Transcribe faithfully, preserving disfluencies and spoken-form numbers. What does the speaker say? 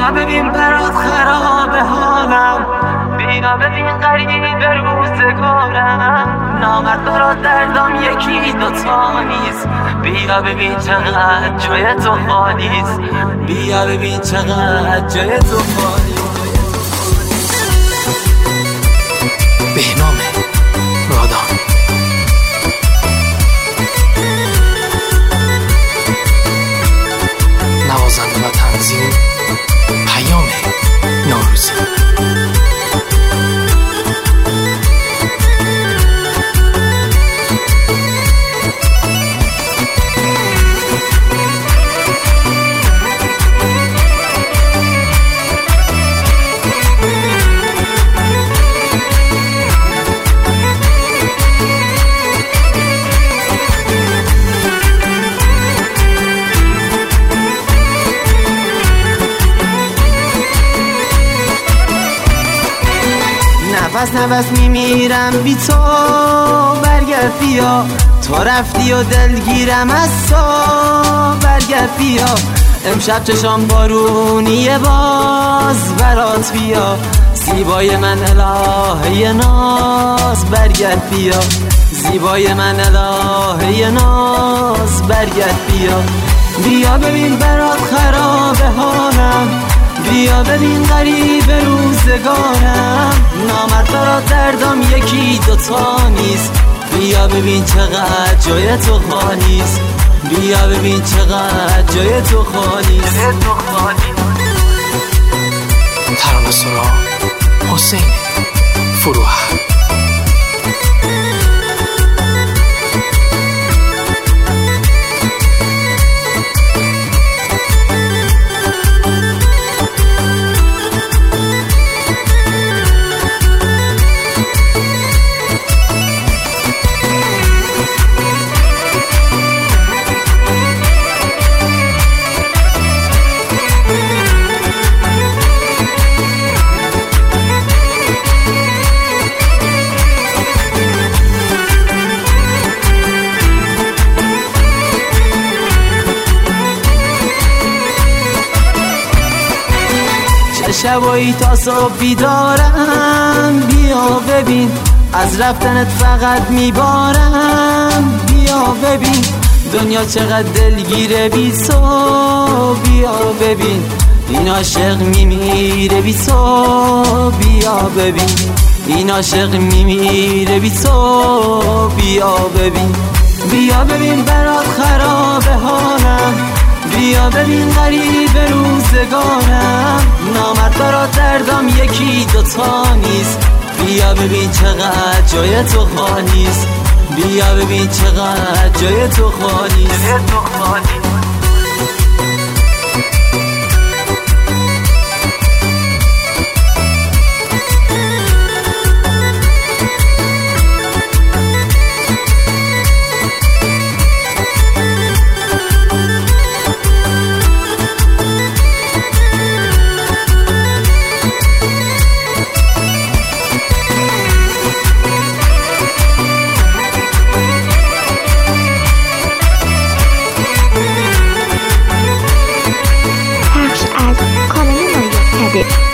بیا ببین برات خراب حالم، بیا ببین قریب روزگارم، نامردارا دردم یکی دوتا نیست، بیا ببین چقدر جای تو خالیست، بیا ببین چقدر جای تو خالیست. بهنام رادان. نوازنده و تنظیم پیام نوروزی. نفس نفس میمیرم بی تو، برگرد بیا، تو رفتی و دلگیرم از تو، برگرد بیا، امشب چشام بارونیه باز برات بیا، زیبای من الهه ناز، برگرد بیا، زیبای من الهه ناز، برگرد بیا، بیا ببین برات خراب حالم، بیا ببین قریب روزگارم، نامردارا دردم یکی دوتا نیست، بیا ببین چقدر جای تو خالیست، بیا ببین چقدر جای تو خالیست. ترانه سرا حسین فروح. شبایی تا صبح بیدارم، بیا ببین از رفتنت فقط میبارم، بیا ببین دنیا چقدر دلگیره بی تو، بیا ببین این عاشق میمیره بی تو، بیا ببین این عاشق میمیره بی تو، بیا ببین، بیا ببین برات خراب حالم، بیا ببین قریب روزگارم، نامردارا دردم یکی دوتا نیست، بیا ببین چقدر جای تو خالیست، بیا ببین چقدر جای تو خالیست. پخش از کانال مایه کده.